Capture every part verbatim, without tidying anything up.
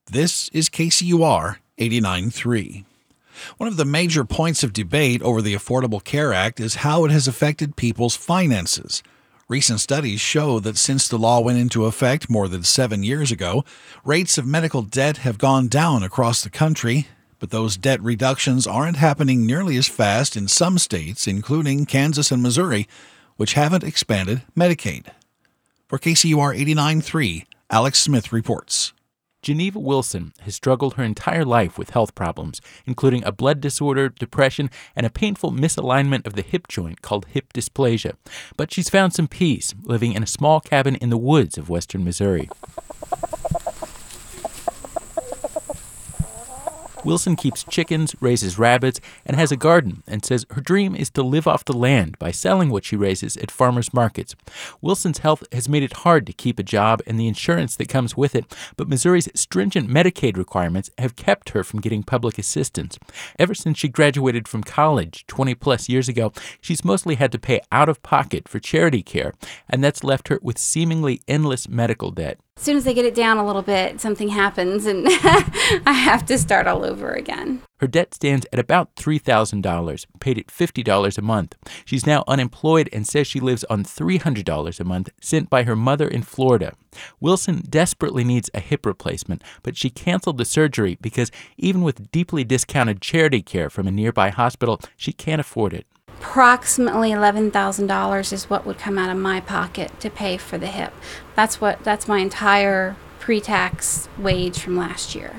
This is K C U R eighty-nine point three. One of the major points of debate over the Affordable Care Act is how it has affected people's finances. Recent studies show that since the law went into effect more than seven years ago, rates of medical debt have gone down across the country, but those debt reductions aren't happening nearly as fast in some states, including Kansas and Missouri, which haven't expanded Medicaid. For K C U R eighty-nine point three, Alex Smith reports. Geneva Wilson has struggled her entire life with health problems, including a blood disorder, depression, and a painful misalignment of the hip joint called hip dysplasia. But she's found some peace living in a small cabin in the woods of western Missouri. Wilson keeps chickens, raises rabbits, and has a garden, and says her dream is to live off the land by selling what she raises at farmers markets. Wilson's health has made it hard to keep a job and the insurance that comes with it, but Missouri's stringent Medicaid requirements have kept her from getting public assistance. Ever since she graduated from college twenty plus years ago, she's mostly had to pay out of pocket for charity care, and that's left her with seemingly endless medical debt. As soon as I get it down a little bit, something happens and I have to start all over again. Her debt stands at about three thousand dollars, paid at fifty dollars a month. She's now unemployed and says she lives on three hundred dollars a month sent by her mother in Florida. Wilson desperately needs a hip replacement, but she canceled the surgery because even with deeply discounted charity care from a nearby hospital, she can't afford it. Approximately eleven thousand dollars is what would come out of my pocket to pay for the hip. That's what that's my entire pre-tax wage from last year.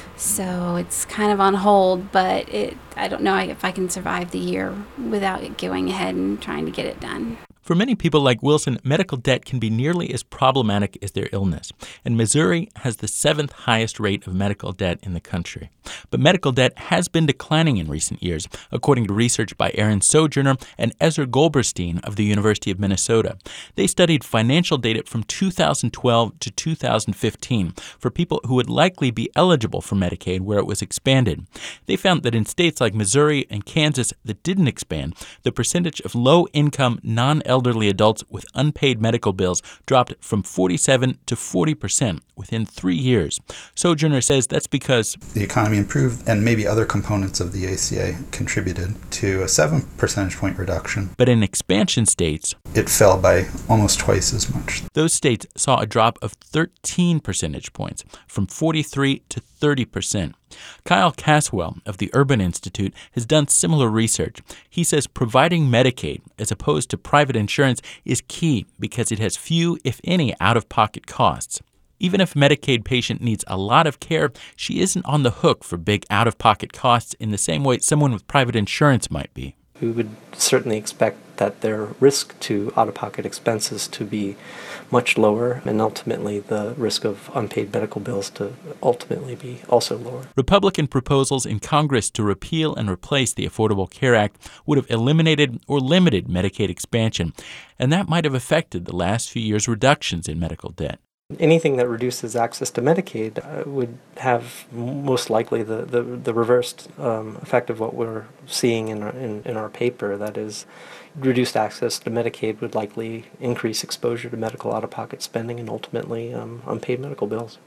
So it's kind of on hold, but it I don't know if I can survive the year without going ahead and trying to get it done. For many people like Wilson, medical debt can be nearly as problematic as their illness, and Missouri has the seventh highest rate of medical debt in the country. But medical debt has been declining in recent years, according to research by Aaron Sojourner and Ezra Goldberstein of the University of Minnesota. They studied financial data from two thousand twelve to two thousand fifteen for people who would likely be eligible for Medicaid where it was expanded. They found that in states like Missouri and Kansas that didn't expand, the percentage of low-income, non-eligible elderly adults with unpaid medical bills dropped from forty-seven to forty percent within three years. Sojourner says that's because the economy improved and maybe other components of the A C A contributed to a seven percentage point reduction. But in expansion states, it fell by almost twice as much. Those states saw a drop of thirteen percentage points, from forty-three to thirty percent. Kyle Caswell of the Urban Institute has done similar research. He says providing Medicaid, as opposed to private insurance, is key because it has few, if any, out-of-pocket costs. Even if a Medicaid patient needs a lot of care, she isn't on the hook for big out-of-pocket costs in the same way someone with private insurance might be. We would certainly expect that their risk to out-of-pocket expenses to be much lower, and ultimately the risk of unpaid medical bills to ultimately be also lower. Republican proposals in Congress to repeal and replace the Affordable Care Act would have eliminated or limited Medicaid expansion, and that might have affected the last few years' reductions in medical debt. Anything that reduces access to Medicaid uh, would have most likely the, the, the reversed um, effect of what we're seeing in our, in, in our paper. That is, reduced access to Medicaid would likely increase exposure to medical out-of-pocket spending and ultimately um, unpaid medical bills.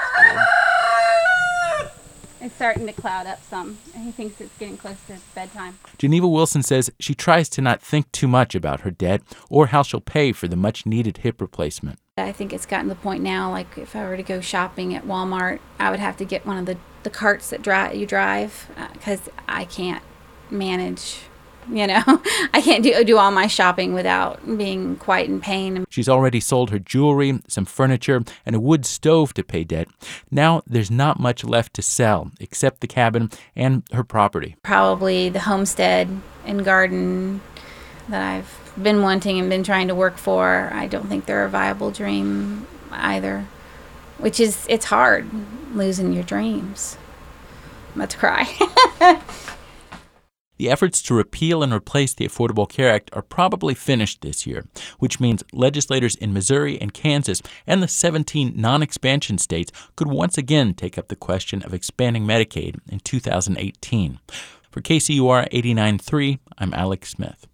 It's starting to cloud up some. He thinks it's getting close to bedtime. Geneva Wilson says she tries to not think too much about her debt or how she'll pay for the much-needed hip replacement. I think it's gotten to the point now, like if I were to go shopping at Walmart, I would have to get one of the, the carts that dri- you drive because uh, I can't manage, you know. I can't do, do all my shopping without being quite in pain. She's already sold her jewelry, some furniture, and a wood stove to pay debt. Now there's not much left to sell except the cabin and her property. Probably the homestead and garden that I've been wanting and been trying to work for. I don't think they're a viable dream either, which is, it's hard losing your dreams. I'm about to cry. The efforts to repeal and replace the Affordable Care Act are probably finished this year, which means legislators in Missouri and Kansas and the seventeen non-expansion states could once again take up the question of expanding Medicaid in two thousand eighteen. For K C U R eighty-nine point three, I'm Alex Smith.